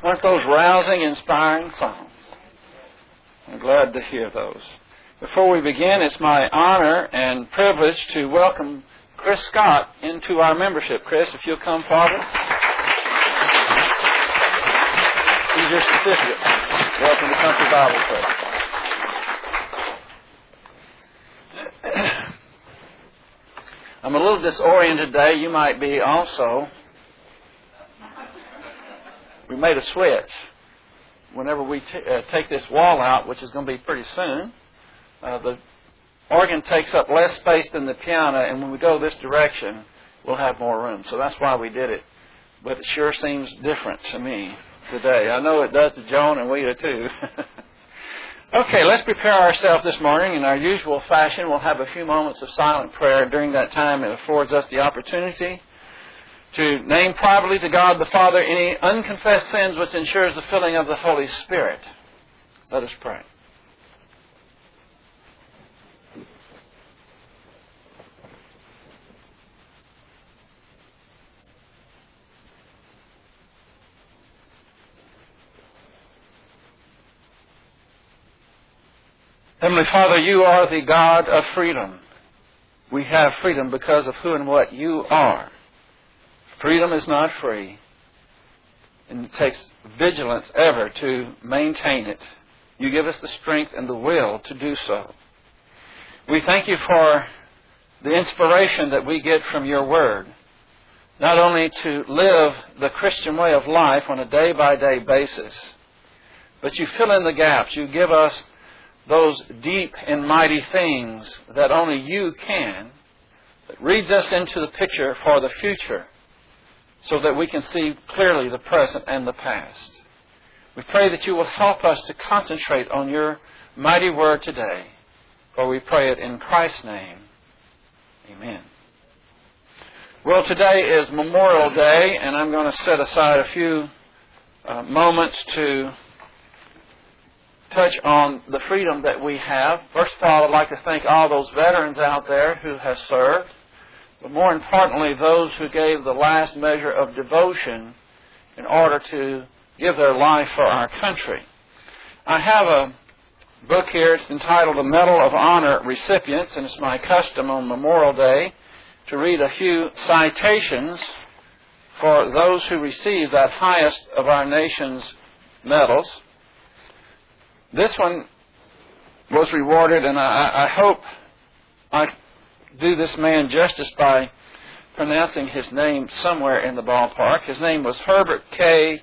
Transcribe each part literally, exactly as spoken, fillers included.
Weren't those rousing, inspiring songs? I'm glad to hear those. Before we begin, it's my honor and privilege to welcome Chris Scott into our membership. Chris, if you'll come forward. Here's your certificate. Welcome to Country Bible Church. I'm a little disoriented today. You might be also. We made a switch. Whenever we t- uh, take this wall out, which is going to be pretty soon, uh, the organ takes up less space than the piano, and when we go this direction, we'll have more room. So that's why we did it. But it sure seems different to me today. I know it does to Joan and Weta too. Okay, let's prepare ourselves this morning in our usual fashion. We'll have a few moments of silent prayer. During that time, it affords us the opportunity to name privately to God the Father any unconfessed sins which ensures the filling of the Holy Spirit. Let us pray. Heavenly Father, you are the God of freedom. We have freedom because of who and what you are. Freedom is not free, and it takes vigilance ever to maintain it. You give us the strength and the will to do so. We thank you for the inspiration that we get from your word, not only to live the Christian way of life on a day-by-day basis, but you fill in the gaps. You give us those deep and mighty things that only you can, that reads us into the picture for the future so that we can see clearly the present and the past. We pray that you will help us to concentrate on your mighty word today, for we pray it in Christ's name. Amen. Well, today is Memorial Day, and I'm going to set aside a few uh, moments to touch on the freedom that we have. First of all, I'd like to thank all those veterans out there who have served, but more importantly, those who gave the last measure of devotion in order to give their life for our country. I have a book here. It's entitled The Medal of Honor Recipients, and it's my custom on Memorial Day to read a few citations for those who received that highest of our nation's medals. This one was rewarded, and I, I hope I do this man justice by pronouncing his name somewhere in the ballpark. His name was Herbert K.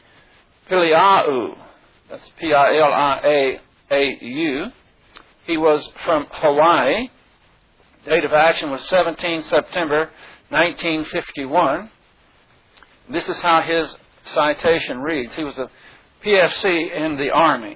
Piliau. That's P I L I A A U. He was from Hawaii. Date of action was seventeenth September nineteen fifty-one. This is how his citation reads. He was a P F C in the Army.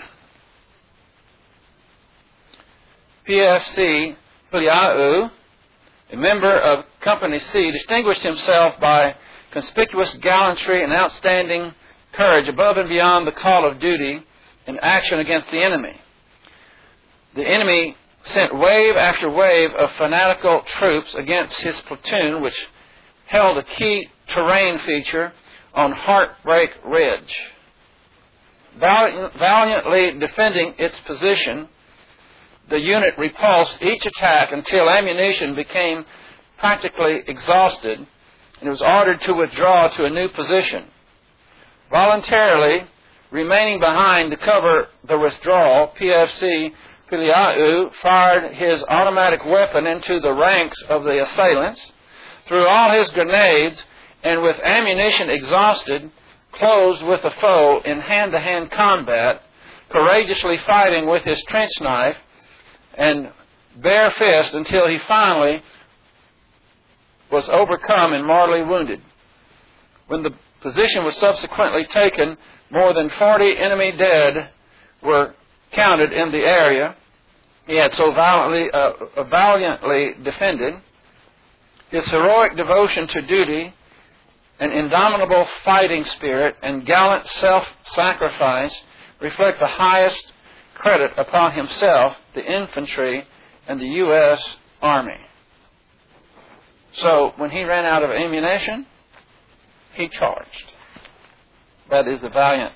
P F C Piliau, a member of Company C, distinguished himself by conspicuous gallantry and outstanding courage above and beyond the call of duty in action against the enemy. The enemy sent wave after wave of fanatical troops against his platoon, which held a key terrain feature on Heartbreak Ridge. Valiant, valiantly defending its position, the unit repulsed each attack until ammunition became practically exhausted, and it was ordered to withdraw to a new position. Voluntarily remaining behind to cover the withdrawal, P F C Piliau fired his automatic weapon into the ranks of the assailants, threw all his grenades, and with ammunition exhausted, closed with the foe in hand-to-hand combat, courageously fighting with his trench knife and bare fist until he finally was overcome and mortally wounded. When the position was subsequently taken, more than forty enemy dead were counted in the area. He had so valiantly, uh, valiantly defended. His heroic devotion to duty, an indomitable fighting spirit, and gallant self-sacrifice reflect the highest credit upon himself, the infantry, and the U S Army. So, when he ran out of ammunition, he charged. That is the valiant,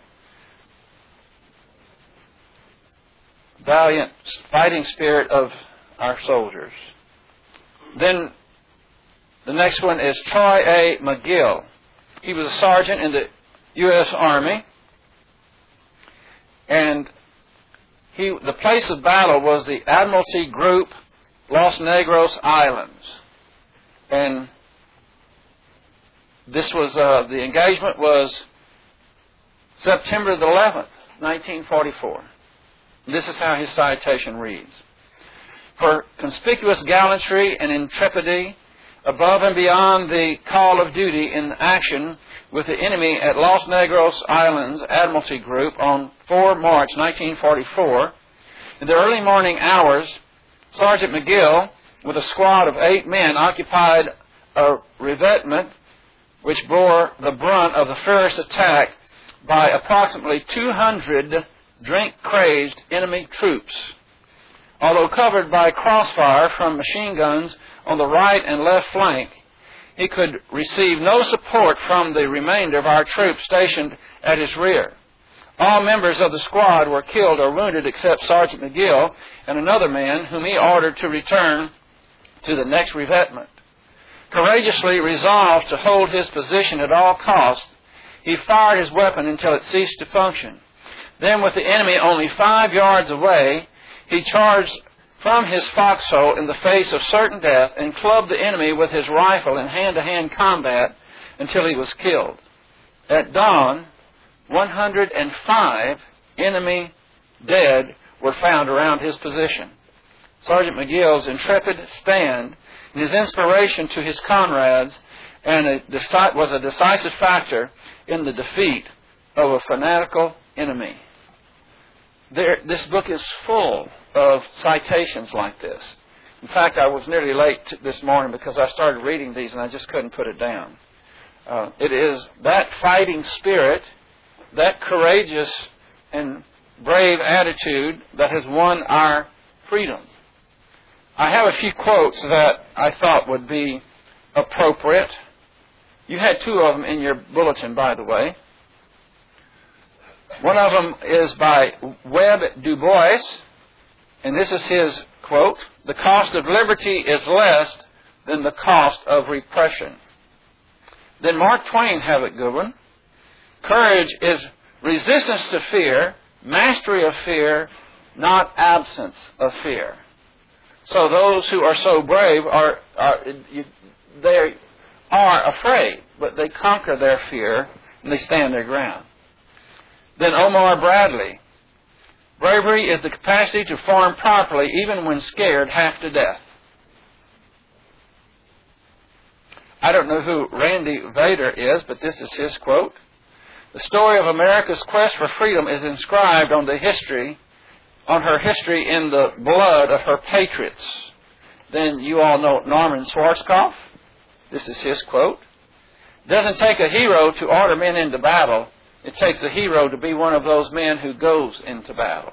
valiant fighting spirit of our soldiers. Then the next one is Troy A. McGill. He was a sergeant in the U S Army, and he, the place of battle was the Admiralty Group, Los Negros Islands. And this was, uh, the engagement was September the eleventh, nineteen forty-four. This is how his citation reads. For conspicuous gallantry and intrepidity, above and beyond the call of duty in action with the enemy at Los Negros Islands Admiralty Group on the fourth of March, nineteen forty-four, in the early morning hours, Sergeant McGill, with a squad of eight men, occupied a revetment which bore the brunt of the furious attack by approximately two hundred drink-crazed enemy troops. Although covered by crossfire from machine guns on the right and left flank, he could receive no support from the remainder of our troops stationed at his rear. All members of the squad were killed or wounded except Sergeant McGill and another man whom he ordered to return to the next revetment. Courageously resolved to hold his position at all costs, he fired his weapon until it ceased to function. Then, with the enemy only five yards away, he charged from his foxhole in the face of certain death and clubbed the enemy with his rifle in hand-to-hand combat until he was killed. At dawn, one hundred five enemy dead were found around his position. Sergeant McGill's intrepid stand and his inspiration to his comrades and a, was a decisive factor in the defeat of a fanatical enemy. There, this book is full of citations like this. In fact, I was nearly late t- this morning because I started reading these and I just couldn't put it down. Uh, it is that fighting spirit, that courageous and brave attitude that has won our freedom. I have a few quotes that I thought would be appropriate. You had two of them in your bulletin, by the way. One of them is by Webb Du Bois, and this is his quote: "The cost of liberty is less than the cost of repression." Then Mark Twain have it good one. "Courage is resistance to fear, mastery of fear, not absence of fear." So those who are so brave are, are you, they are afraid, but they conquer their fear and they stand their ground. Then Omar Bradley: "Bravery is the capacity to farm properly even when scared half to death." I don't know who Randy Vader is, but this is his quote: "The story of America's quest for freedom is inscribed on the history, on her history in the blood of her patriots." Then you all know Norman Schwarzkopf. This is his quote: "It doesn't take a hero to order men into battle. It takes a hero to be one of those men who goes into battle."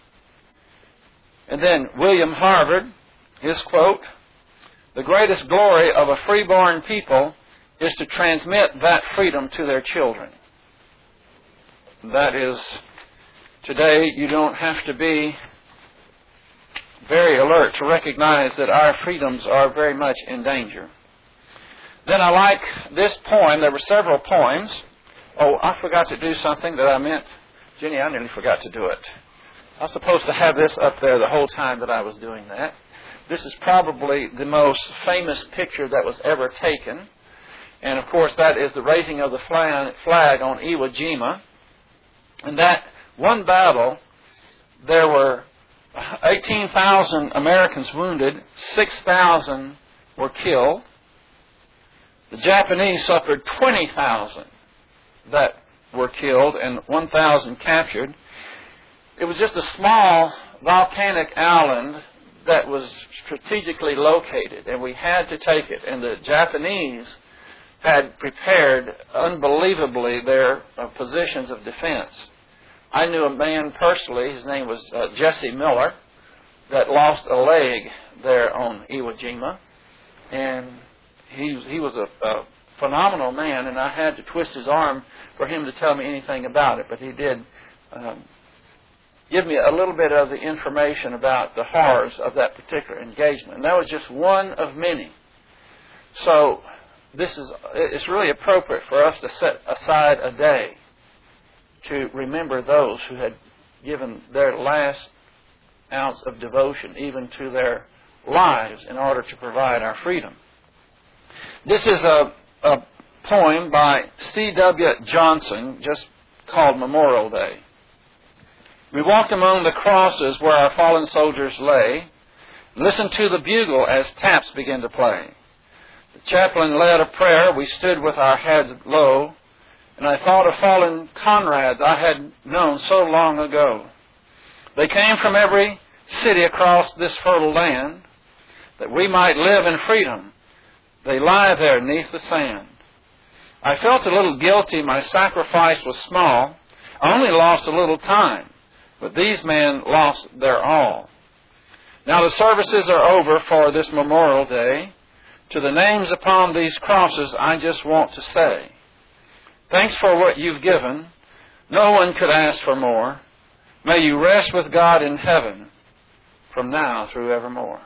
And then William Harvard, his quote: "The greatest glory of a freeborn people is to transmit that freedom to their children." That is, today you don't have to be very alert to recognize that our freedoms are very much in danger. Then I like this poem. There were several poems. Oh, I forgot to do something that I meant. Jenny, I nearly forgot to do it. I was supposed to have this up there the whole time that I was doing that. This is probably the most famous picture that was ever taken. And, of course, that is the raising of the flag on Iwo Jima. In that one battle, there were eighteen thousand Americans wounded, six thousand were killed. The Japanese suffered twenty thousand that were killed and one thousand captured. It was just a small volcanic island that was strategically located, and we had to take it. And the Japanese had prepared unbelievably their uh, positions of defense. I knew a man personally, his name was uh, Jesse Miller, that lost a leg there on Iwo Jima, and he he was a, a phenomenal man, and I had to twist his arm for him to tell me anything about it, but he did um, give me a little bit of the information about the horrors of that particular engagement. And that was just one of many. So this is it's really appropriate for us to set aside a day to remember those who had given their last ounce of devotion, even to their lives, in order to provide our freedom. This is a, a poem by C W Johnson, just called Memorial Day. We walked among the crosses where our fallen soldiers lay, listened to the bugle as taps began to play. The chaplain led a prayer, we stood with our heads low, and I thought of fallen comrades I had known so long ago. They came from every city across this fertile land, that we might live in freedom. They lie there neath the sand. I felt a little guilty, my sacrifice was small. I only lost a little time, but these men lost their all. Now the services are over for this Memorial Day. To the names upon these crosses, I just want to say, thanks for what you've given. No one could ask for more. May you rest with God in heaven from now through evermore.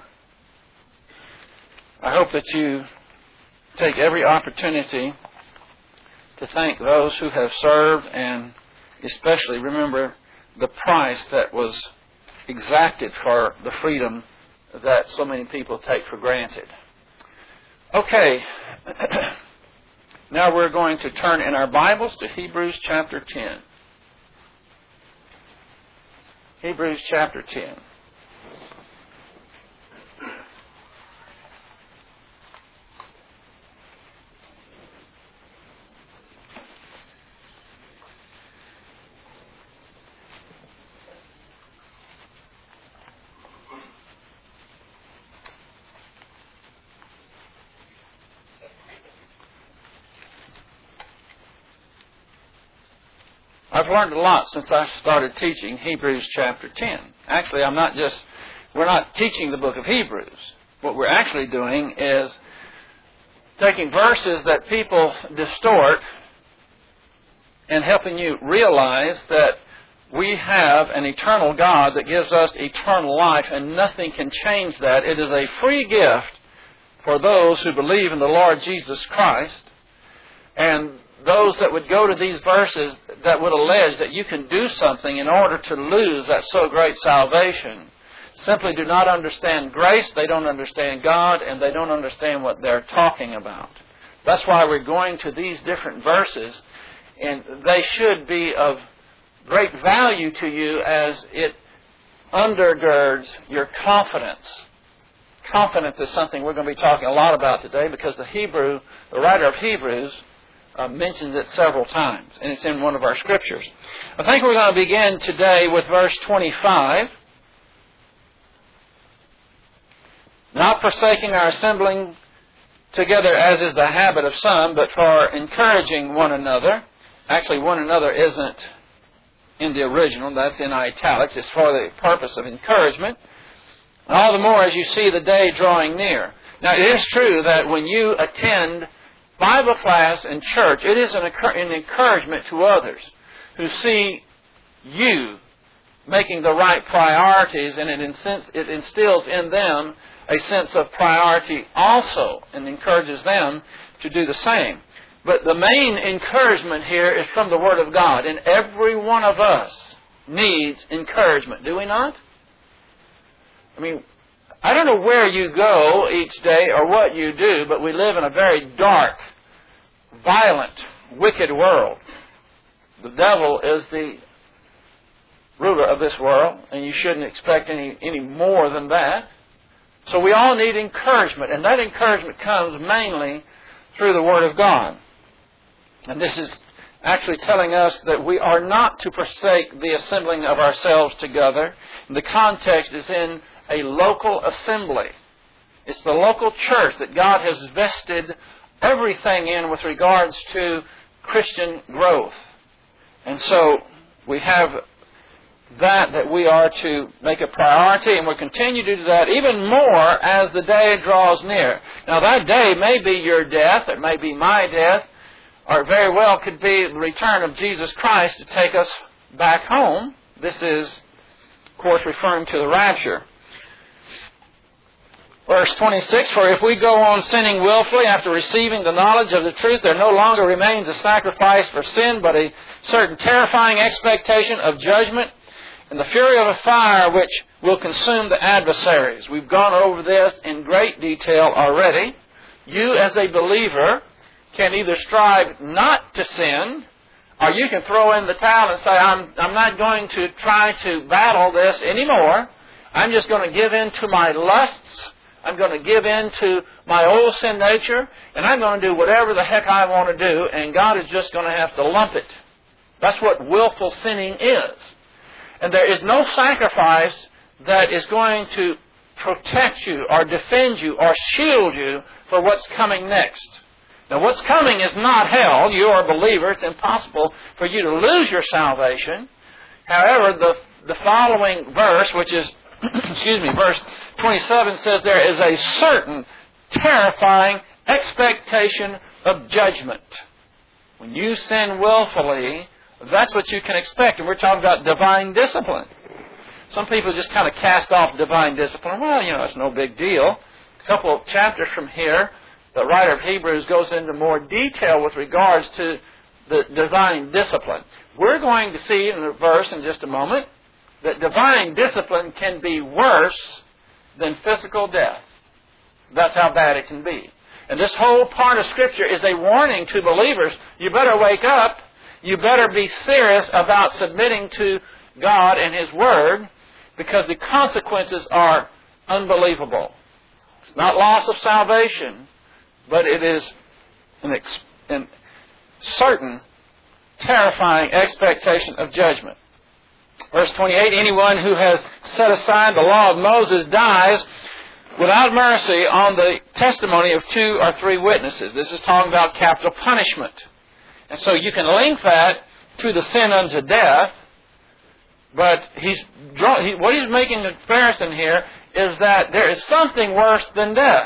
I hope that you take every opportunity to thank those who have served, and especially remember the price that was exacted for the freedom that so many people take for granted. Okay, now we're going to turn in our Bibles to Hebrews chapter ten. Hebrews chapter ten. I've learned a lot since I started teaching Hebrews chapter ten. Actually, I'm not just, we're not teaching the book of Hebrews. What we're actually doing is taking verses that people distort and helping you realize that we have an eternal God that gives us eternal life, and nothing can change that. It is a free gift for those who believe in the Lord Jesus Christ. And those that would go to these verses that would allege that you can do something in order to lose that so great salvation simply do not understand grace, they don't understand God, and they don't understand what they're talking about. That's why we're going to these different verses, and they should be of great value to you as it undergirds your confidence. Confidence is something we're going to be talking a lot about today, because the Hebrew, the writer of Hebrews, Uh, mentions it several times, and it's in one of our scriptures. I think we're going to begin today with verse twenty-five. Not forsaking our assembling together as is the habit of some, but for encouraging one another. Actually, one another isn't in the original, that's in italics. It's for the purpose of encouragement. And all the more as you see the day drawing near. Now, it is true that when you attend Bible class and church, it is an, an encouragement to others who see you making the right priorities, and it, inst- it instills in them a sense of priority also, and encourages them to do the same. But the main encouragement here is from the Word of God, and every one of us needs encouragement, do we not? I mean, I don't know where you go each day or what you do, but we live in a very dark, violent, wicked world. The devil is the ruler of this world, and you shouldn't expect any, any more than that. So we all need encouragement, and that encouragement comes mainly through the Word of God. And this is actually telling us that we are not to forsake the assembling of ourselves together. And the context is in a local assembly. It's the local church that God has vested everything in with regards to Christian growth. And so we have that that we are to make a priority, and we'll continue to do that even more as the day draws near. Now, that day may be your death, it may be my death, or it very well could be the return of Jesus Christ to take us back home. This is, of course, referring to the rapture. Verse twenty-six, for if we go on sinning willfully after receiving the knowledge of the truth, there no longer remains a sacrifice for sin, but a certain terrifying expectation of judgment and the fury of a fire which will consume the adversaries. We've gone over this in great detail already. You, as a believer, can either strive not to sin, or you can throw in the towel and say, I'm, I'm not going to try to battle this anymore. I'm just going to give in to my lusts. I'm going to give in to my old sin nature, and I'm going to do whatever the heck I want to do, and God is just going to have to lump it. That's what willful sinning is. And there is no sacrifice that is going to protect you or defend you or shield you for what's coming next. Now, what's coming is not hell. You are a believer. It's impossible for you to lose your salvation. However, the, the following verse, which is, excuse me, verse twenty-seven, says there is a certain terrifying expectation of judgment. When you sin willfully, that's what you can expect. And we're talking about divine discipline. Some people just kind of cast off divine discipline. Well, you know, it's no big deal. A couple of chapters from here, the writer of Hebrews goes into more detail with regards to the divine discipline. We're going to see in the verse in just a moment that divine discipline can be worse than physical death. That's how bad it can be. And this whole part of Scripture is a warning to believers. You better wake up. You better be serious about submitting to God and His Word, because the consequences are unbelievable. It's not loss of salvation, but it is an, ex- an certain terrifying expectation of judgment. Verse twenty-eight, anyone who has set aside the law of Moses dies without mercy on the testimony of two or three witnesses. This is talking about capital punishment. And so you can link that to the sin unto death, but he's draw, he, what he's making a comparison here is that there is something worse than death.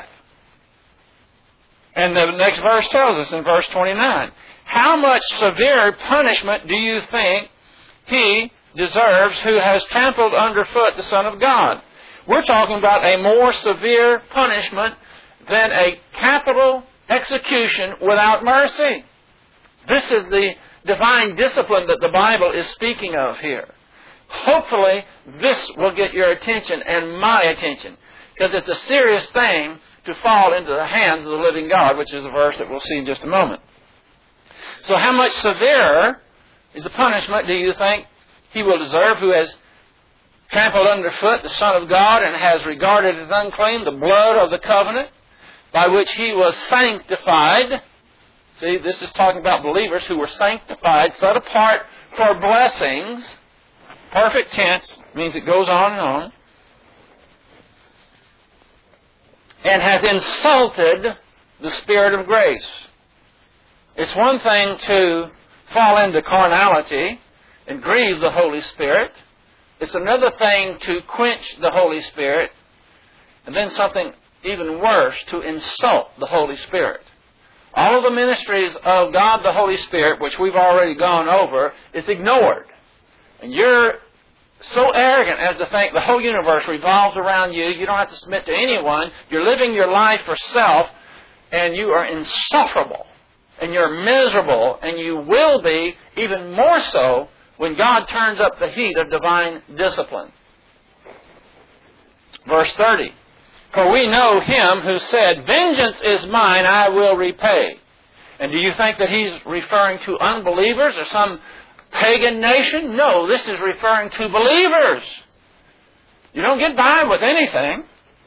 And the next verse tells us in verse twenty-nine, how much severe punishment do you think he deserves who has trampled underfoot the Son of God? We're talking about a more severe punishment than a capital execution without mercy. This is the divine discipline that the Bible is speaking of here. Hopefully, this will get your attention and my attention, because it's a serious thing to fall into the hands of the living God, which is a verse that we'll see in just a moment. So how much severer is the punishment do you think he will deserve who has trampled underfoot the Son of God and has regarded as unclean the blood of the covenant by which he was sanctified? See, this is talking about believers who were sanctified, set apart for blessings. Perfect tense means it goes on and on. And hath insulted the Spirit of grace. It's one thing to fall into carnality and grieve the Holy Spirit. It's another thing to quench the Holy Spirit. And then something even worse, to insult the Holy Spirit. All of the ministries of God the Holy Spirit, which we've already gone over, is ignored. And you're so arrogant as to think the whole universe revolves around you. You don't have to submit to anyone. You're living your life for self, and you are insufferable. And you're miserable, and you will be even more so when God turns up the heat of divine discipline. Verse thirty. For we know Him who said, vengeance is mine, I will repay. And do you think that He's referring to unbelievers or some pagan nation? No, this is referring to believers. You don't get by with anything.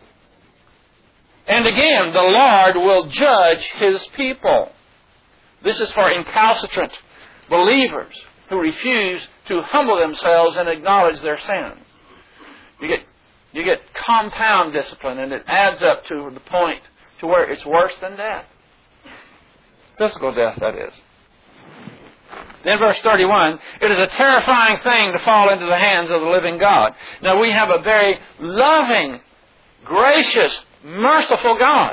And again, the Lord will judge His people. This is for incalcitrant believers who refuse to humble themselves and acknowledge their sins. You get You get compound discipline, and it adds up to the point to where it's worse than death. Physical death, that is. Then verse thirty-one, it is a terrifying thing to fall into the hands of the living God. Now we have a very loving, gracious, merciful God,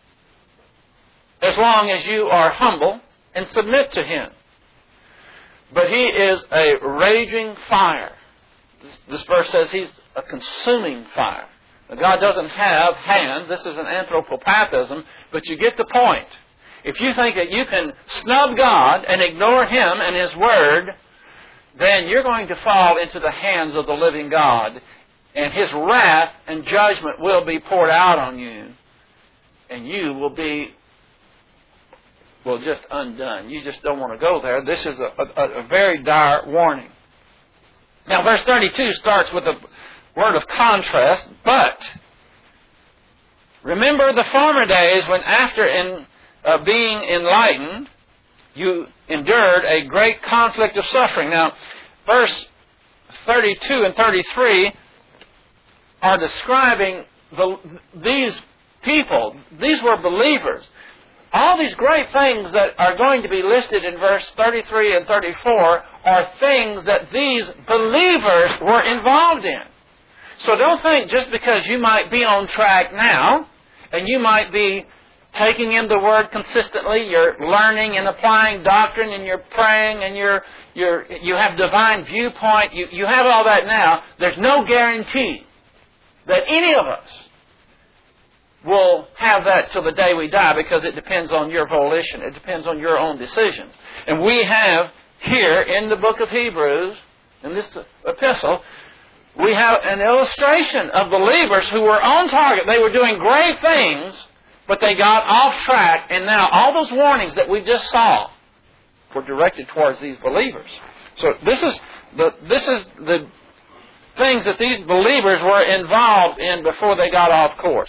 as long as you are humble and submit to Him. But He is a raging fire. This, this verse says He's a consuming fire. Now, God doesn't have hands. This is an anthropopathism, but you get the point. If you think that you can snub God and ignore Him and His Word, then you're going to fall into the hands of the living God, and His wrath and judgment will be poured out on you, and you will be, well, just undone. You just don't want to go there. This is a, a, a very dire warning. Now, verse thirty-two starts with a word of contrast, but remember the former days when after in Uh, being enlightened, you endured a great conflict of suffering. Now, verse thirty-two and thirty-three are describing the, these people. These were believers. All these great things that are going to be listed in verse thirty-three and thirty-four are things that these believers were involved in. So don't think just because you might be on track now, and you might be taking in the Word consistently, you're learning and applying doctrine, and you're praying, and you're, you're, you have divine viewpoint, you, you have all that now, there's no guarantee that any of us will have that till the day we die, because it depends on your volition. It depends on your own decisions. And we have here in the book of Hebrews, in this epistle, we have an illustration of believers who were on target. They were doing great things, but they got off track, and now all those warnings that we just saw were directed towards these believers. So this is the this is the things that these believers were involved in before they got off course.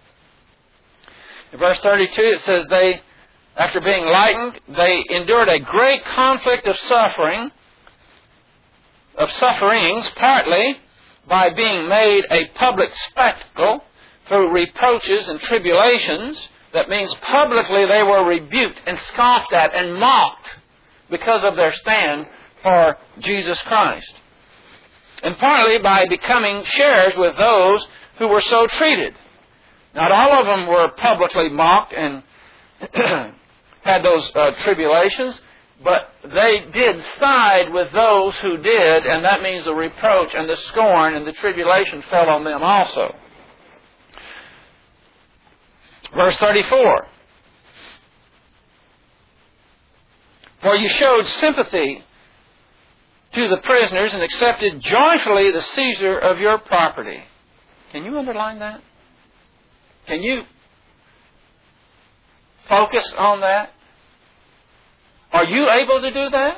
In verse thirty-two it says, they, after being enlightened, they endured a great conflict of suffering, of sufferings, partly by being made a public spectacle through reproaches and tribulations. That means publicly they were rebuked and scoffed at and mocked because of their stand for Jesus Christ. And partly by becoming sharers with those who were so treated. Not all of them were publicly mocked and had those uh, tribulations, but they did side with those who did, and that means the reproach and the scorn and the tribulation fell on them also. Verse thirty-four. For you showed sympathy to the prisoners and accepted joyfully the seizure of your property. Can you underline that? Can you focus on that? Are you able to do that?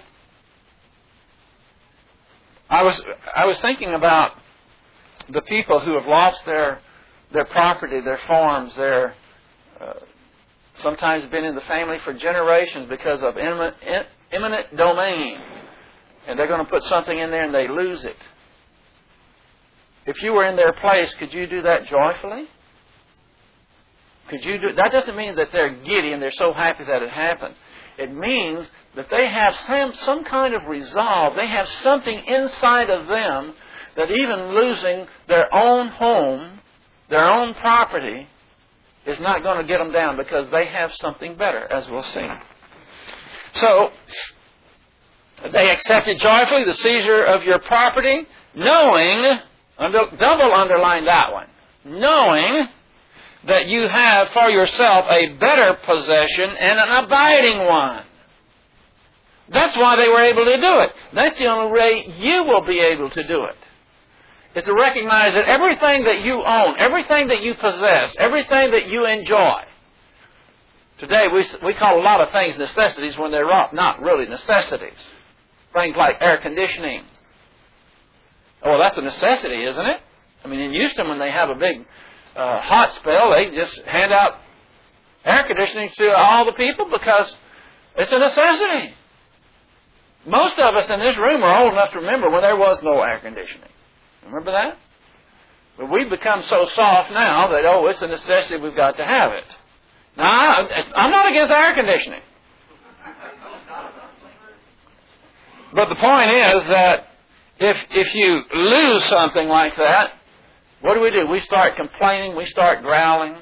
I was I was thinking about the people who have lost their their property, their farms, their uh, sometimes been in the family for generations because of eminent, eminent domain, and they're going to put something in there and they lose it. If you were in their place, could you do that joyfully? Could you do that? Doesn't mean that they're giddy and they're so happy that it happened. It means that they have some, some kind of resolve. They have something inside of them that even losing their own home, their own property, is not going to get them down, because they have something better, as we'll see. So, they accepted joyfully the seizure of your property, knowing, under, double underline that one, knowing that you have for yourself a better possession and an abiding one. That's why they were able to do it. That's the only way you will be able to do it. Is to recognize that everything that you own, everything that you possess, everything that you enjoy. Today we we call a lot of things necessities when they're not really necessities. Things like air conditioning. Oh, well, that's a necessity, isn't it? I mean, in Houston, when they have a big uh, hot spell, they just hand out air conditioning to all the people because it's a necessity. Most of us in this room are old enough to remember when there was no air conditioning. Remember that? But we've become so soft now that, oh, it's a necessity, we've got to have it. Now, I'm not against air conditioning. But the point is that if if you lose something like that, what do we do? We start complaining. We start growling.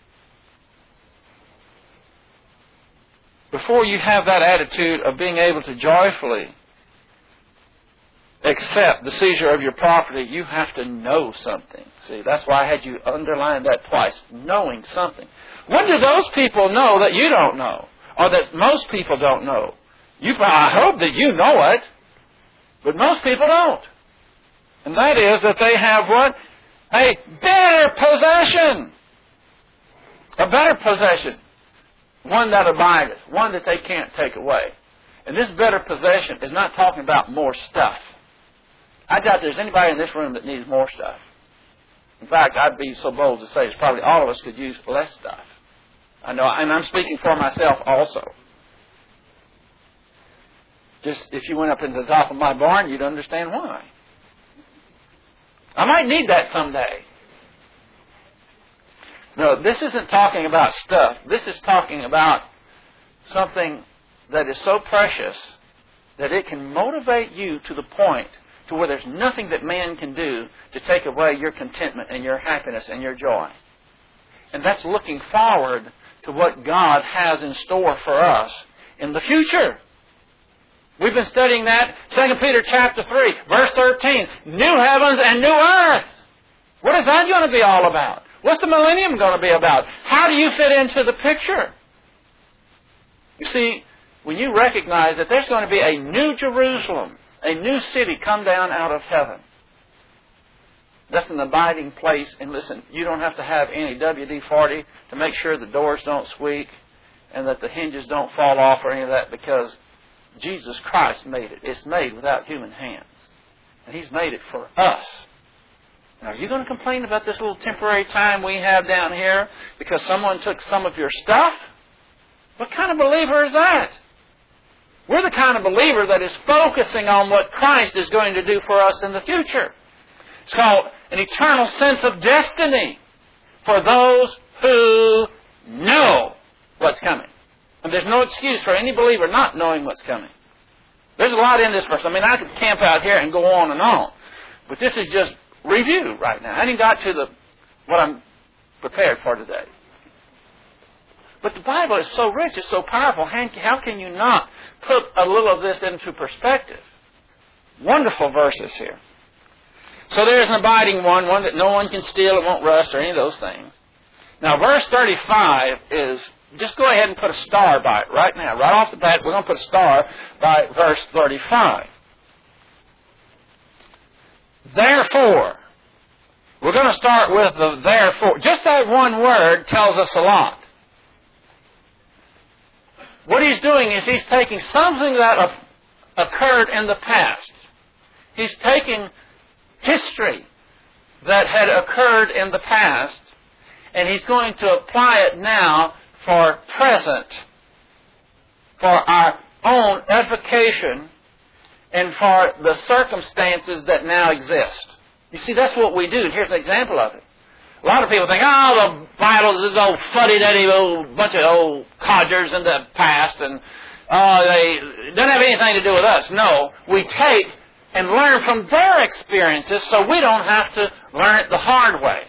Before you have that attitude of being able to joyfully accept the seizure of your property, you have to know something. See, that's why I had you underline that twice. Knowing something. What do those people know that you don't know? Or that most people don't know? You, I hope that you know it. But most people don't. And that is that they have what? A better possession. A better possession. One that abideth. One that they can't take away. And this better possession is not talking about more stuff. I doubt there's anybody in this room that needs more stuff. In fact, I'd be so bold to say it's probably all of us could use less stuff. I know, and I'm speaking for myself also. Just if you went up into the top of my barn, you'd understand why. I might need that someday. No, this isn't talking about stuff. This is talking about something that is so precious that it can motivate you to the point to where there's nothing that man can do to take away your contentment and your happiness and your joy. And that's looking forward to what God has in store for us in the future. We've been studying that. Second Peter chapter three, verse thirteen. New heavens and new earth. What is that going to be all about? What's the millennium going to be about? How do you fit into the picture? You see, when you recognize that there's going to be a new Jerusalem, a new city come down out of heaven. That's an abiding place. And listen, you don't have to have any W D forty to make sure the doors don't squeak and that the hinges don't fall off or any of that, because Jesus Christ made it. It's made without human hands. And He's made it for us. Now, are you going to complain about this little temporary time we have down here because someone took some of your stuff? What kind of believer is that? We're the kind of believer that is focusing on what Christ is going to do for us in the future. It's called an eternal sense of destiny for those who know what's coming. And there's no excuse for any believer not knowing what's coming. There's a lot in this verse. I mean, I could camp out here and go on and on. But this is just review right now. I haven't got to the what I'm prepared for today. But the Bible is so rich, it's so powerful. How can you not put a little of this into perspective? Wonderful verses here. So there's an abiding one, one that no one can steal, it won't rust, or any of those things. Now, verse thirty-five is, just go ahead and put a star by it right now. Right off the bat, we're going to put a star by verse thirty-five. Therefore, we're going to start with the therefore. Just that one word tells us a lot. What he's doing is he's taking something that occurred in the past. He's taking history that had occurred in the past, and he's going to apply it now for present, for our own edification, and for the circumstances that now exist. You see, that's what we do. Here's an example of it. A lot of people think, oh, the Bible is this old fuddy-duddy old bunch of old codgers in the past, and oh, they don't have anything to do with us. No, we take and learn from their experiences so we don't have to learn it the hard way.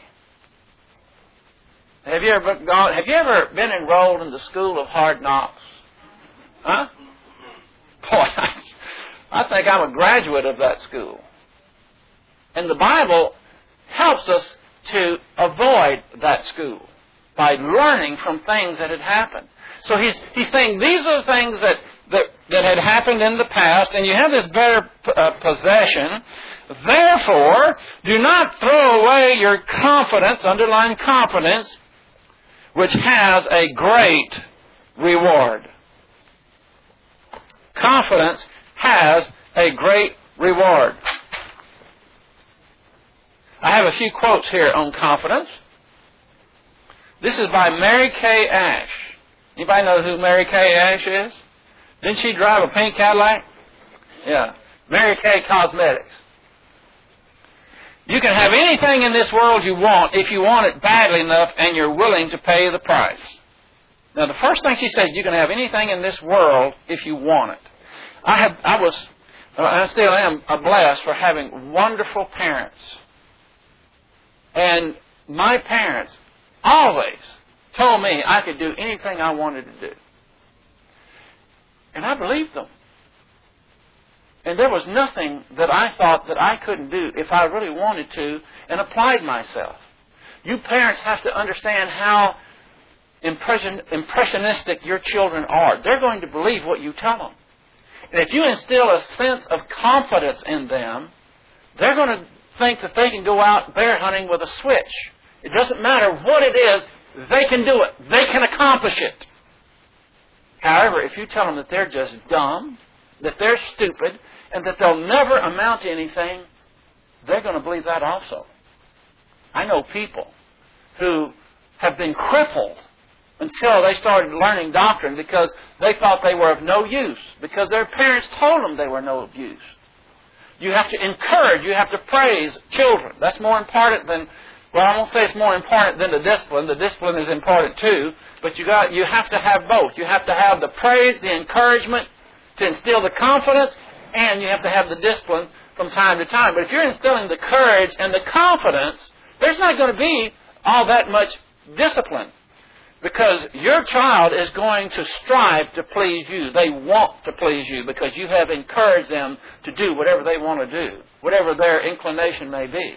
Have you ever gone, have you ever been enrolled in the School of Hard Knocks? Huh? Boy, I, I think I'm a graduate of that school. And the Bible helps us to avoid that school by learning from things that had happened. So he's he's saying these are the things that, that, that had happened in the past, and you have this better uh, possession. Therefore, do not throw away your confidence, underline confidence, which has a great reward. Confidence has a great reward. I have a few quotes here on confidence. This is by Mary Kay Ash. Anybody know who Mary Kay Ash is? Didn't she drive a pink Cadillac? Yeah. Mary Kay Cosmetics. You can have anything in this world you want if you want it badly enough and you're willing to pay the price. Now, the first thing she said, you can have anything in this world if you want it. I have, I was And I still am blessed for having wonderful parents. And my parents always told me I could do anything I wanted to do. And I believed them. And there was nothing that I thought that I couldn't do if I really wanted to and applied myself. You parents have to understand how impression, impressionistic your children are. They're going to believe what you tell them. And if you instill a sense of confidence in them, they're going to think that they can go out bear hunting with a switch. It doesn't matter what it is, they can do it. They can accomplish it. However, if you tell them that they're just dumb, that they're stupid, and that they'll never amount to anything, they're going to believe that also. I know people who have been crippled until they started learning doctrine because they thought they were of no use, because their parents told them they were no use. You have to encourage, you have to praise children. That's more important than, well, I won't say it's more important than the discipline. The discipline is important too, but you got, you have to have both. You have to have the praise, the encouragement to instill the confidence, and you have to have the discipline from time to time. But if you're instilling the courage and the confidence, there's not going to be all that much discipline, because your child is going to strive to please you. They want to please you because you have encouraged them to do whatever they want to do, whatever their inclination may be.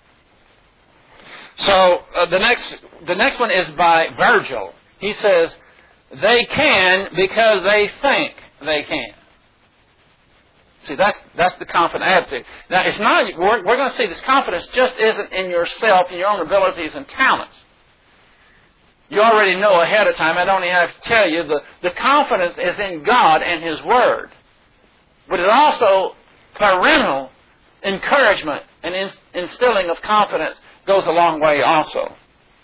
So uh, the next the next one is by Virgil. He says, they can because they think they can. See, that's that's the confident attitude. Now, it's not. We're, we're going to see this confidence just isn't in yourself and your own abilities and talents. You already know ahead of time. I don't even have to tell you. The, the confidence is in God and His Word. But it also, parental encouragement and in, instilling of confidence goes a long way also.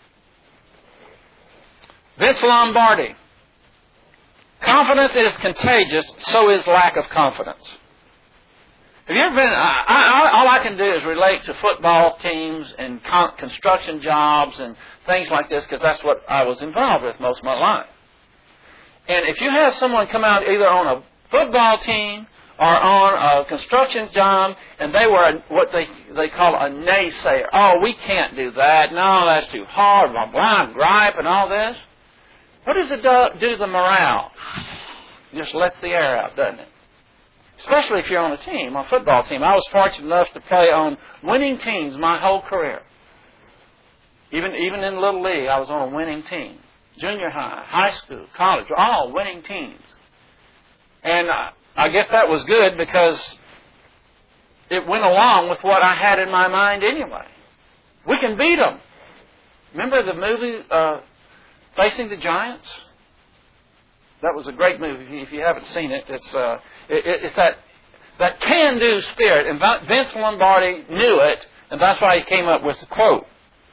Vince Lombardi. Confidence is contagious, so is lack of confidence. Have you ever been, I, I, all I can do is relate to football teams and con, construction jobs and things like this, because that's what I was involved with most of my life. And if you have someone come out either on a football team or on a construction job, and they were a, what they they call a naysayer. Oh, we can't do that. No, that's too hard. Blah, blah, gripe and all this. What does it do, do to the morale? It just lets the air out, doesn't it? Especially if you're on a team, a football team. I was fortunate enough to play on winning teams my whole career. Even even in Little League, I was on a winning team. Junior high, high school, college, all winning teams. And I, I guess that was good because it went along with what I had in my mind anyway. We can beat them. Remember the movie uh, Facing the Giants? That was a great movie. If you haven't seen it, it's uh, it, it's that that can-do spirit. And Vince Lombardi knew it, and that's why he came up with the quote.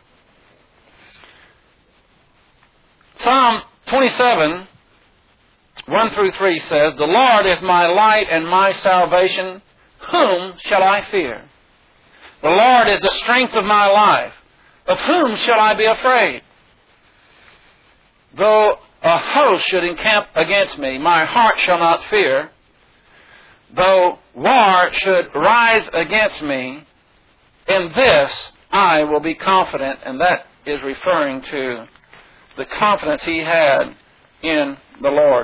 Psalm twenty-seven, one through three says, "The Lord is my light and my salvation. Whom shall I fear? The Lord is the strength of my life. Of whom shall I be afraid? Though a host should encamp against me, my heart shall not fear. Though war should rise against me, in this I will be confident." And that is referring to the confidence he had in the Lord.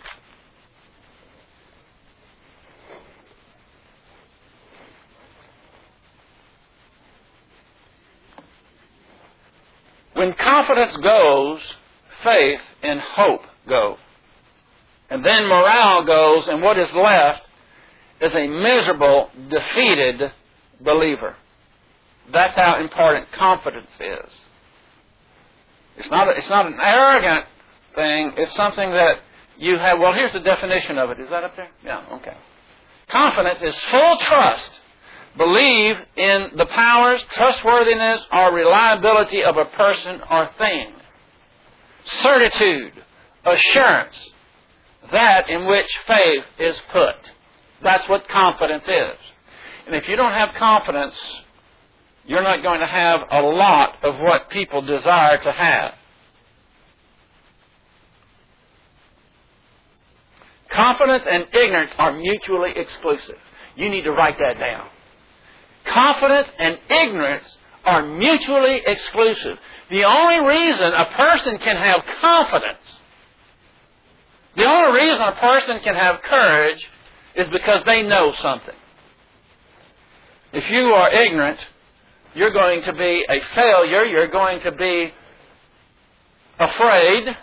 When confidence goes, faith and hope go. And then morale goes, and what is left is a miserable, defeated believer. That's how important confidence is. It's not, a, it's not an arrogant thing. It's something that you have. Well, here's the definition of it. Is that up there? Yeah, okay. Confidence is full trust. Believe in the powers, trustworthiness, or reliability of a person or thing. Certitude, assurance, that in which faith is put. That's what confidence is. And if you don't have confidence, you're not going to have a lot of what people desire to have. Confidence and ignorance are mutually exclusive. You need to write that down. Confidence and ignorance are mutually exclusive. The only reason a person can have confidence, the only reason a person can have courage is because they know something. If you are ignorant, you're going to be a failure. You're going to be afraid.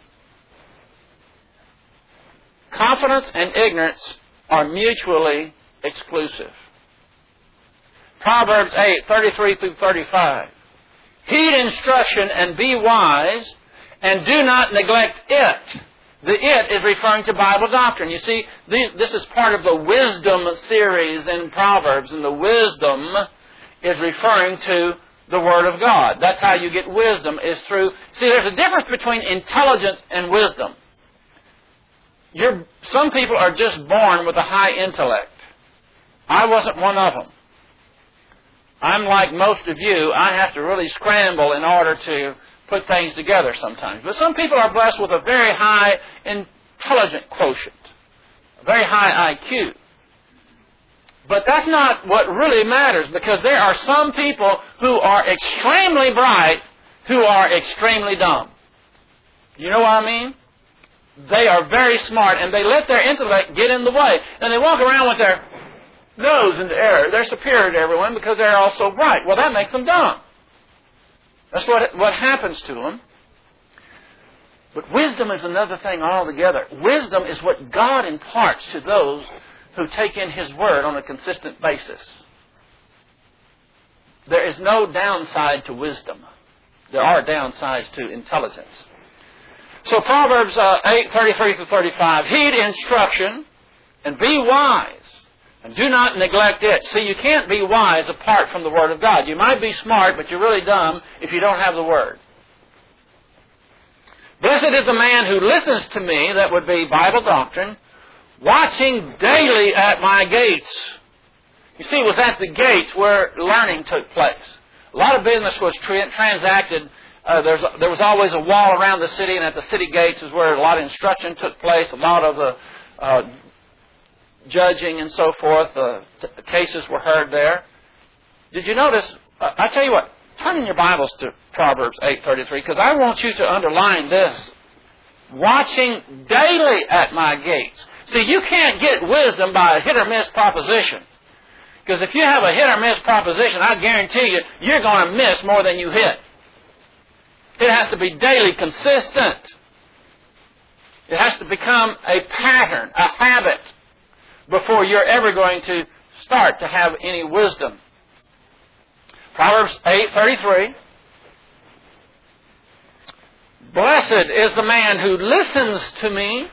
Confidence and ignorance are mutually exclusive. Proverbs eight, thirty-three through thirty-five. Heed instruction and be wise, and do not neglect it. The it is referring to Bible doctrine. You see, this is part of the wisdom series in Proverbs, and the wisdom is referring to the Word of God. That's how you get wisdom, is through... See, there's a difference between intelligence and wisdom. You're, some people are just born with a high intellect. I wasn't one of them. I'm like most of you. I have to really scramble in order to put things together sometimes. But some people are blessed with a very high intelligent quotient, a very high I Q. But that's not what really matters, because there are some people who are extremely bright who are extremely dumb. You know what I mean? They are very smart, and they let their intellect get in the way. And they walk around with their nose in the air. They're superior to everyone because they're all so bright. Well, that makes them dumb. That's what, what happens to them. But wisdom is another thing altogether. Wisdom is what God imparts to those who take in His Word on a consistent basis. There is no downside to wisdom. There are downsides to intelligence. So Proverbs uh, eight, thirty-three to thirty-five. Heed instruction and be wise, and do not neglect it. See, you can't be wise apart from the Word of God. You might be smart, but you're really dumb if you don't have the Word. Blessed is the man who listens to me, that would be Bible doctrine, watching daily at my gates. You see, it was at the gates where learning took place. A lot of business was tra- transacted. Uh, there's, there was always a wall around the city, and at the city gates is where a lot of instruction took place, a lot of the uh, judging and so forth. Uh, t- cases were heard there. Did you notice? Uh, I tell you what, turn in your Bibles to Proverbs eight thirty-three, because I want you to underline this. Watching daily at my gates. See, you can't get wisdom by a hit or miss proposition. Because if you have a hit or miss proposition, I guarantee you, you're going to miss more than you hit. It has to be daily consistent. It has to become a pattern, a habit, before you're ever going to start to have any wisdom. Proverbs eight thirty-three. Blessed is the man who listens to me,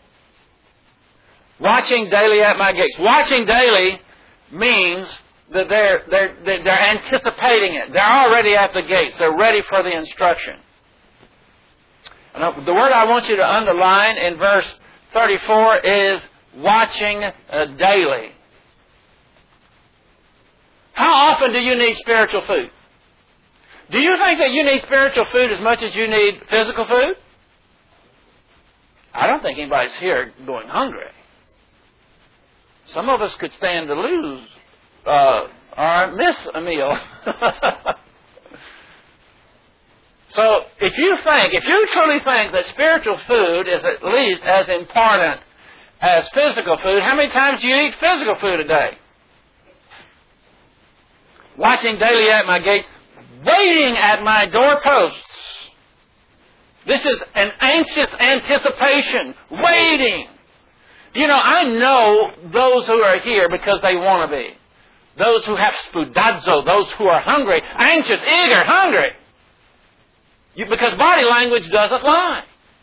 watching daily at my gates. Watching daily means that they're, they're, they're anticipating it. They're already at the gates. They're ready for the instruction. And the word I want you to underline in verse thirty-four is watching uh, daily. How often do you need spiritual food? Do you think that you need spiritual food as much as you need physical food? I don't think anybody's here going hungry. Some of us could stand to lose uh, or miss a meal. So if you think, if you truly think that spiritual food is at least as important as physical food, how many times do you eat physical food a day? Watching daily at my gates, waiting at my doorposts. This is an anxious anticipation, waiting. You know, I know those who are here because they want to be. Those who have spudazo, those who are hungry, anxious, eager, hungry. You, because body language doesn't lie.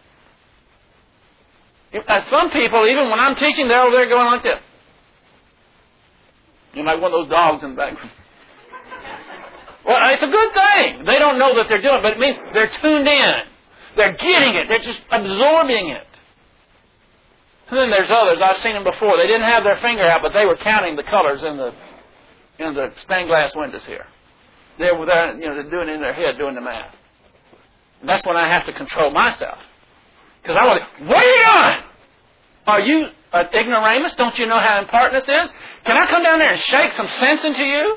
Uh, some people, even when I'm teaching, they're over there going like this. You're like one of those dogs in the back. Well, it's a good thing. They don't know that they're doing it, but it means they're tuned in. They're getting it. They're just absorbing it. And then there's others. I've seen them before. They didn't have their finger out, but they were counting the colors in the in the stained glass windows here. They were there, you know, they're doing it in their head, doing the math. And that's when I have to control myself. Because I want to, what are you doing? Are you an ignoramus? Don't you know how important this is? Can I come down there and shake some sense into you?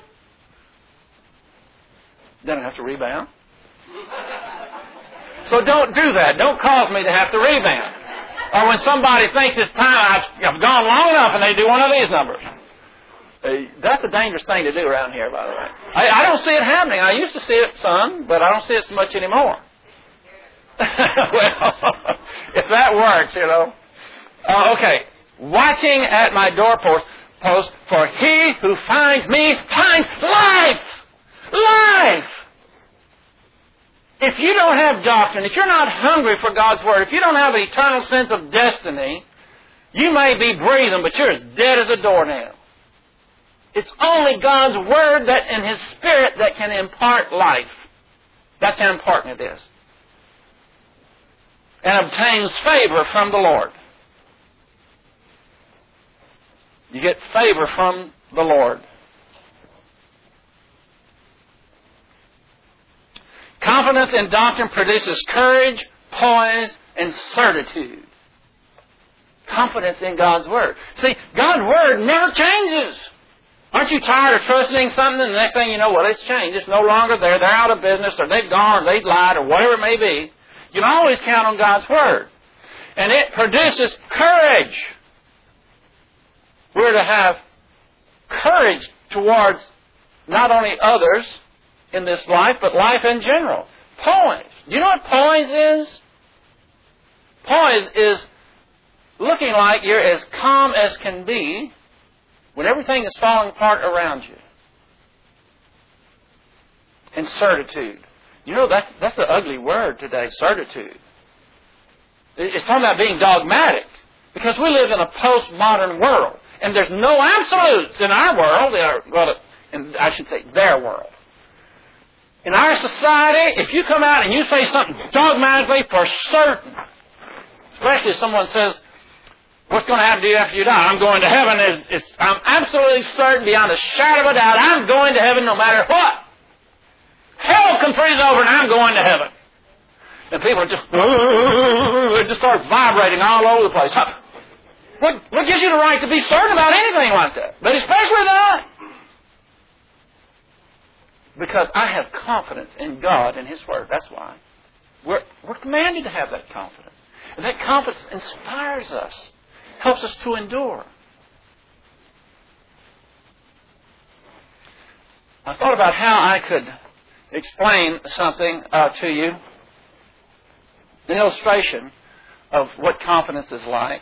Then I have to rebound. So don't do that. Don't cause me to have to rebound. Or when somebody thinks it's time, I've, I've gone long enough and they do one of these numbers. Uh, that's a dangerous thing to do around here, by the way. I, I don't see it happening. I used to see it, son, but I don't see it so much anymore. Well, if that works, you know. Uh, okay. Watching at my doorpost, post, for he who finds me finds life. Life. If you don't have doctrine, if you're not hungry for God's Word, if you don't have an eternal sense of destiny, you may be breathing, but you're as dead as a doornail. It's only God's Word that and His Spirit that can impart life. That's how important it is. And obtains favor from the Lord. You get favor from the Lord. Confidence in doctrine produces courage, poise, and certitude. Confidence in God's Word. See, God's Word never changes. Aren't you tired of trusting something and the next thing you know, well, it's changed. It's no longer there. They're out of business or they've gone or they've lied or whatever it may be. You can always count on God's Word. And it produces courage. We're to have courage towards not only others in this life, but life in general. Poise. Do you know what poise is? Poise is looking like you're as calm as can be when everything is falling apart around you. And certitude. You know, that's, that's an ugly word today, certitude. It's talking about being dogmatic. Because we live in a postmodern world. And there's no absolutes in our world. Are, well, in, I should say their world. In our society, if you come out and you say something dogmatically for certain, especially if someone says, what's going to happen to you after you die? I'm going to heaven. Is, is, I'm absolutely certain beyond a shadow of a doubt I'm going to heaven no matter what. Hell can freeze over and I'm going to heaven. And people are just, they just start vibrating all over the place. What, what gives you the right to be certain about anything like that? But especially that. Because I have confidence in God and His Word. That's why. We're, we're commanded to have that confidence. And that confidence inspires us. Helps us to endure. I thought about how I could explain something uh, to you. An illustration of what confidence is like.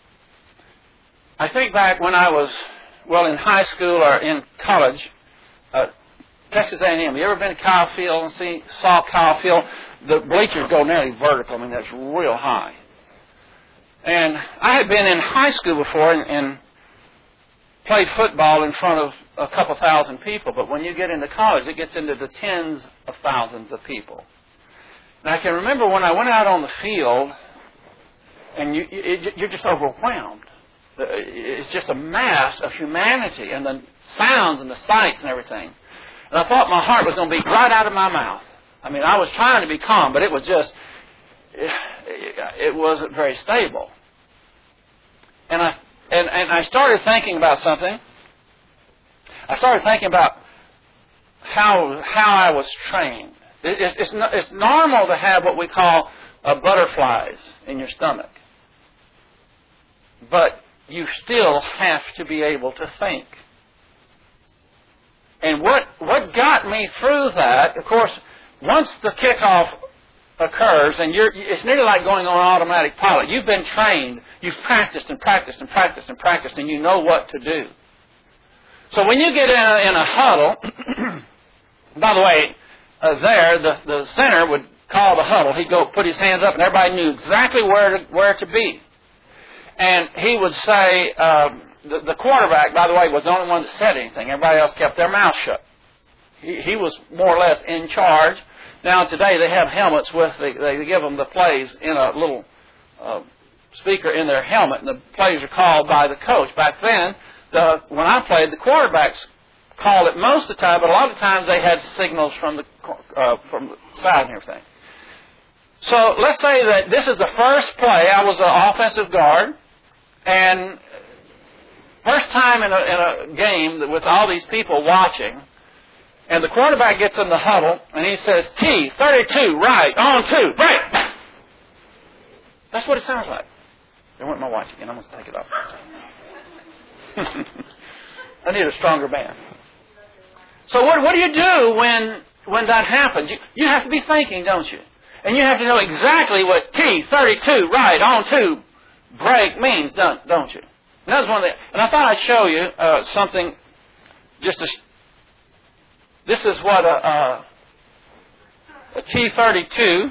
I think back when I was, well, in high school or in college, uh, Texas A and M. You ever been to Kyle Field and see, saw Kyle Field? The bleachers go nearly vertical. I mean, that's real high. And I had been in high school before and, and played football in front of a couple thousand people. But when you get into college, it gets into the tens of thousands of people. And I can remember when I went out on the field, and you, it, you're just overwhelmed. It's just a mass of humanity and the sounds and the sights and everything. And I thought my heart was going to be right out of my mouth. I mean, I was trying to be calm, but it was just, it, it wasn't very stable. And I and, and I started thinking about something. I started thinking about how how I was trained. It, it's, it's, it's normal to have what we call uh, butterflies in your stomach. But you still have to be able to think. And what, what got me through that, of course, once the kickoff occurs, and you're, it's nearly like going on automatic pilot. You've been trained, you've practiced and practiced and practiced and practiced, and you know what to do. So when you get in a, in a huddle, by the way, uh, there, the, the center would call the huddle. He'd go put his hands up, and everybody knew exactly where to, where to be. And he would say, um, the, the quarterback, by the way, was the only one that said anything. Everybody else kept their mouth shut. He, he was more or less in charge. Now today they have helmets with, the, they give them the plays in a little uh, speaker in their helmet, and the plays are called by the coach. Back then, the, when I played, the quarterbacks called it most of the time, but a lot of times they had signals from the uh, from the side and everything. So let's say that this is the first play. I was an offensive guard, And first time in a, in a game with all these people watching, and the quarterback gets in the huddle, and he says, T, thirty-two, right, on two, break. That's what it sounds like. There went my watch again. I'm going to take it off. I need a stronger band. So what, what do you do when when that happens? You, you have to be thinking, don't you? And you have to know exactly what T, thirty-two, right, on two, break means, don't, don't you? And that was one of the, and I thought I'd show you uh, something just to... This is what a, a, a T thirty-two.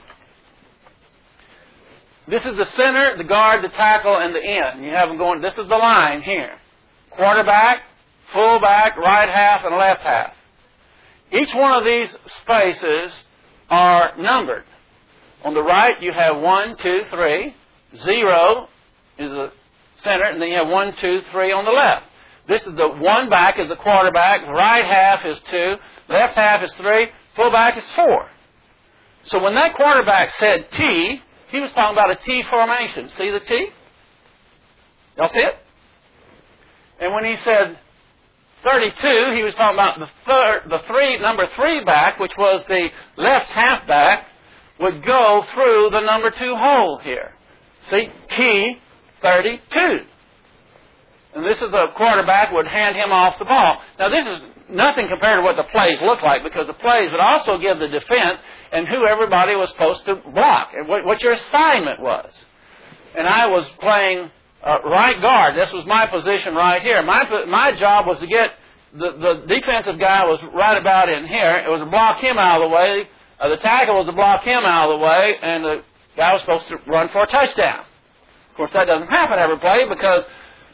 This is the center, the guard, the tackle, and the end. You have them going, this is the line here. Quarterback, fullback, right half, and left half. Each one of these spaces are numbered. On the right, you have one, two, three. Zero is the center, and then you have one, two, three on the left. This is the one back is the quarterback, right half is two, left half is three, fullback is four. So when that quarterback said T, he was talking about a T formation. See the T? Y'all see it? And when he said thirty-two, he was talking about the third, the three, number three back, which was the left half back, would go through the number two hole here. See? T thirty-two. And this is the quarterback would hand him off the ball. Now this is nothing compared to what the plays look like, because the plays would also give the defense and who everybody was supposed to block, and what, what your assignment was. And I was playing uh, right guard. This was my position right here. My my job was to get, the, the defensive guy was right about in here. It was to block him out of the way. Uh, the tackle was to block him out of the way, and the guy was supposed to run for a touchdown. Of course, that doesn't happen every play, because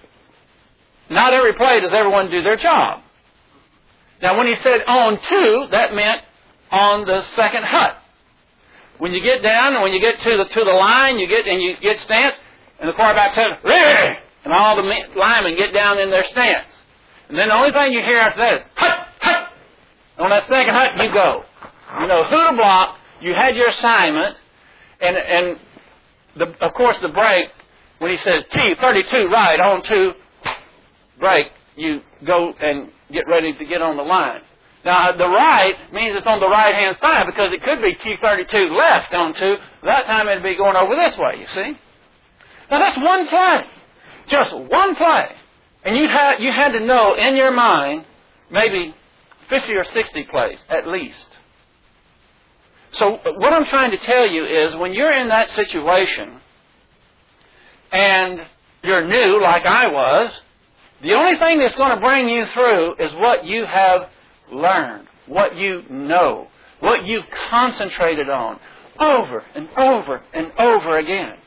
not every play does everyone do their job. Now, when he said on two, that meant on the second hut. When you get down and when you get to the to the line, you get and you get stance, and the quarterback says, "Ready!" and all the linemen get down in their stance. And then the only thing you hear after that is, "Hut, hut!" On that second hut, you go. You know who to block. You had your assignment, and and the, of course the break when he says T thirty-two right on two. Break, you go and get ready to get on the line. Now, the right means it's on the right-hand side, because it could be T thirty-two left on two. That time it'd be going over this way, you see. Now, that's one play. Just one play. And you had, you had to know in your mind maybe fifty or sixty plays, at least. So, what I'm trying to tell you is, when you're in that situation, and you're new, like I was, the only thing that's going to bring you through is what you have learned, what you know, what you've concentrated on over and over and over again.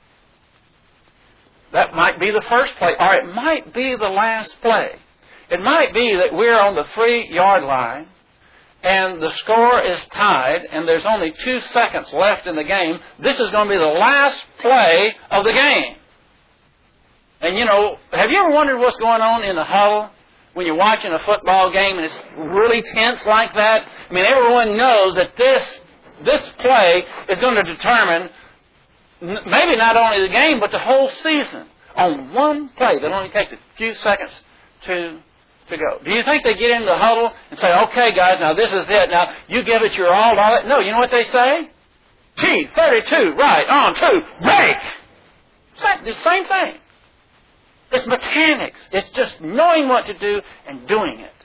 That might be the first play, or it might be the last play. It might be that we're on the three-yard line, and the score is tied, and there's only two seconds left in the game. This is going to be the last play of the game. And, you know, have you ever wondered what's going on in the huddle when you're watching a football game and it's really tense like that? I mean, everyone knows that this this play is going to determine maybe not only the game, but the whole season on one play that only takes a few seconds to to go. Do you think they get in the huddle and say, okay, guys, now this is it. Now, you give it your all. all that. No, you know what they say? T thirty-two, right, on two, break. It's the same thing. It's mechanics. It's just knowing what to do and doing it.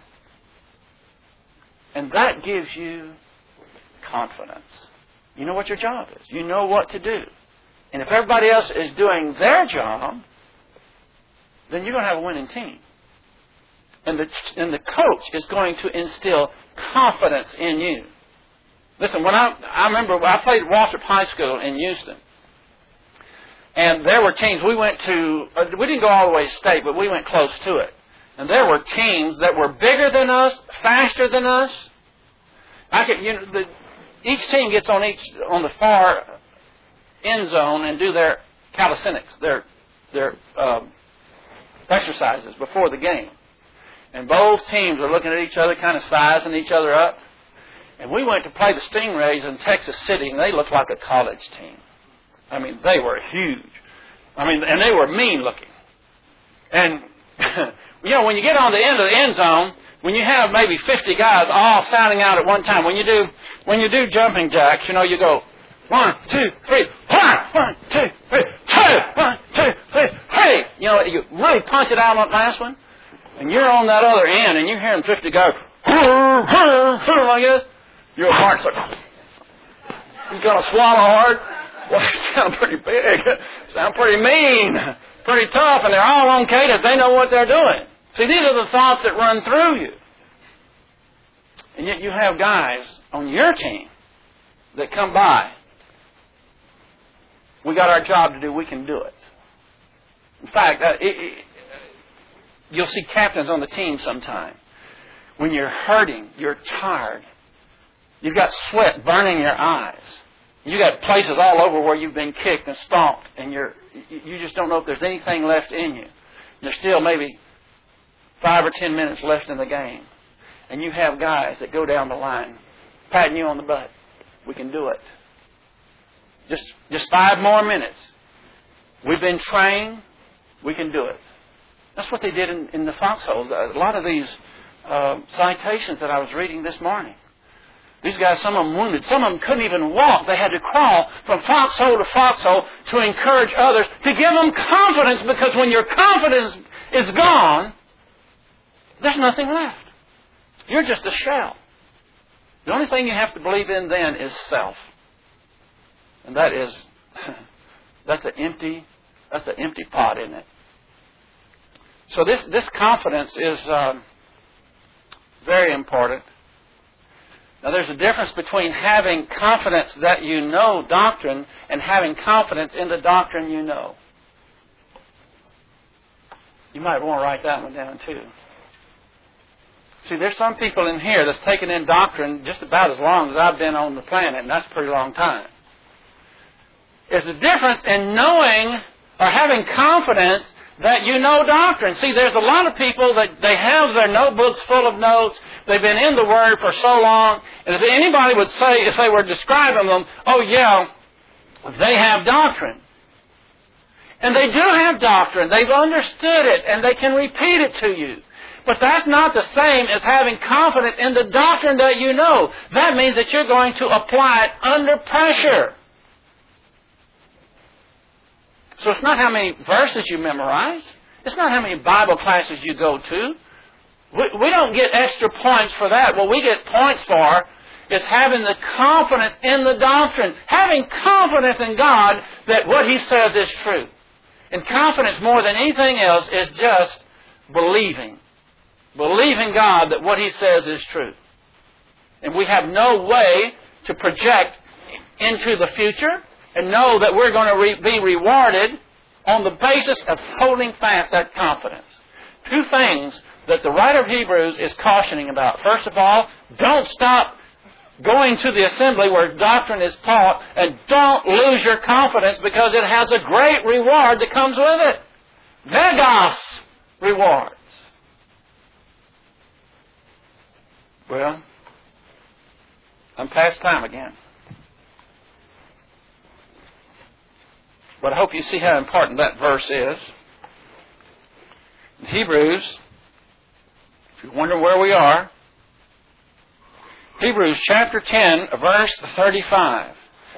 And that gives you confidence. You know what your job is. You know what to do. And if everybody else is doing their job, then you're going to have a winning team. And the, and the coach is going to instill confidence in you. Listen, when I, I remember I played at Waltrip High School in Houston. And there were teams, we went to, we didn't go all the way to state, but we went close to it. And there were teams that were bigger than us, faster than us. I could, you know, the, each team gets on each, on the far end zone and do their calisthenics, their, their um, exercises before the game. And both teams are looking at each other, kind of sizing each other up. And we went to play the Stingrays in Texas City, and they looked like a college team. I mean, they were huge. I mean, and they were mean looking. And, you know, when you get on the end of the end zone, when you have maybe fifty guys all sounding out at one time, when you do, when you do jumping jacks, you know, you go, one, two, three, one, one, two, three, two, one, two, three, three. You know, you really punch it out on that last one, and you're on that other end, and you're hearing fifty guys, like this. Your heart's like, you're going to swallow hard. Well, they sound pretty big, sound pretty mean, pretty tough, and they're all on cadence. They know what they're doing. See, these are the thoughts that run through you. And yet you have guys on your team that come by. We got our job to do. We can do it. In fact, uh, it, it, you'll see captains on the team sometime. When you're hurting, you're tired. You've got sweat burning your eyes. You got places all over where you've been kicked and stomped, and you're you just don't know if there's anything left in you. There's still maybe five or ten minutes left in the game, and you have guys that go down the line, patting you on the butt. We can do it. Just just five more minutes. We've been trained. We can do it. That's what they did in, in the foxholes. A lot of these uh, citations that I was reading this morning. These guys, some of them wounded. Some of them couldn't even walk. They had to crawl from foxhole to foxhole to encourage others, to give them confidence, because when your confidence is gone, there's nothing left. You're just a shell. The only thing you have to believe in then is self. And that is, that's an empty, that's an empty pot, isn't it? So this, this confidence is uh, very important. Now, there's a difference between having confidence that you know doctrine and having confidence in the doctrine you know. You might want to write that one down, too. See, there's some people in here that's taken in doctrine just about as long as I've been on the planet, and that's a pretty long time. There's a difference in knowing or having confidence that you know doctrine. See, there's a lot of people that they have their notebooks full of notes. They've been in the Word for so long. And if anybody would say, if they were describing them, oh yeah, they have doctrine. And they do have doctrine. They've understood it, and they can repeat it to you. But that's not the same as having confidence in the doctrine that you know. That means that you're going to apply it under pressure. So it's not how many verses you memorize. It's not how many Bible classes you go to. We, we don't get extra points for that. What we get points for is having the confidence in the doctrine. Having confidence in God that what He says is true. And confidence more than anything else is just believing. Believing God that what He says is true. And we have no way to project into the future and know that we're going to re- be rewarded on the basis of holding fast that confidence. Two things that the writer of Hebrews is cautioning about. First of all, don't stop going to the assembly where doctrine is taught, and don't lose your confidence, because it has a great reward that comes with it. Megas rewards. Well, I'm past time again. But I hope you see how important that verse is. In Hebrews, if you're wondering where we are, Hebrews chapter ten, verse thirty-five.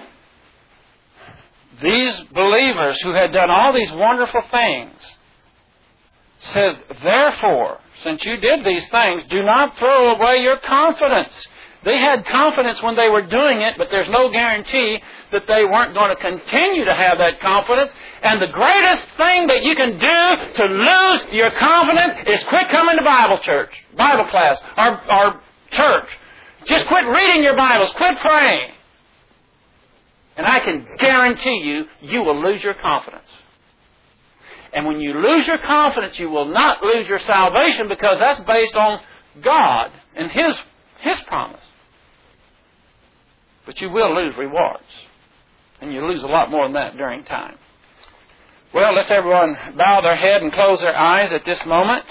These believers who had done all these wonderful things says, therefore, since you did these things, do not throw away your confidence. They had confidence when they were doing it, but there's no guarantee that they weren't going to continue to have that confidence. And the greatest thing that you can do to lose your confidence is quit coming to Bible church, Bible class, or, or church. Just quit reading your Bibles. Quit praying. And I can guarantee you, you will lose your confidence. And when you lose your confidence, you will not lose your salvation, because that's based on God and His, His promise. But you will lose rewards. And you lose a lot more than that during time. Well, let's everyone bow their head and close their eyes at this moment.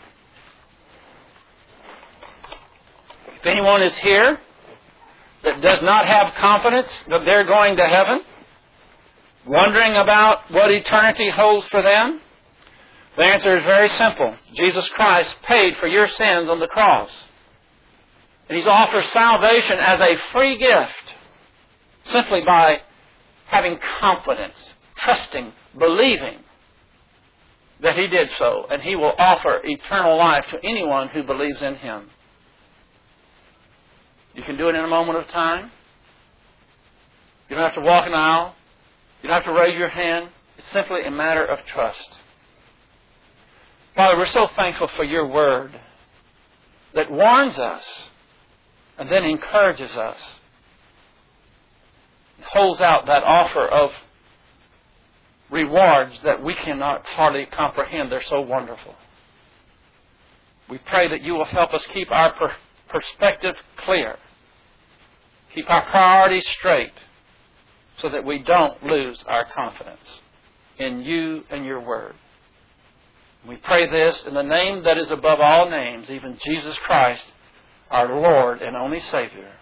If anyone is here that does not have confidence that they're going to heaven, Wondering about what eternity holds for them? The answer is very simple. Jesus Christ paid for your sins on the cross. And He's offered salvation as a free gift simply by having confidence, trusting, believing that He did so. And He will offer eternal life to anyone who believes in Him. You can do it in a moment of time. You don't have to walk an aisle. You don't have to raise your hand. It's simply a matter of trust. Father, we're so thankful for your word that warns us and then encourages us. It holds out that offer of rewards that we cannot hardly comprehend. They're so wonderful. We pray that you will help us keep our per- perspective clear. Keep our priorities straight so that we don't lose our confidence in you and your word. We pray this in the name that is above all names, even Jesus Christ, our Lord and only Savior.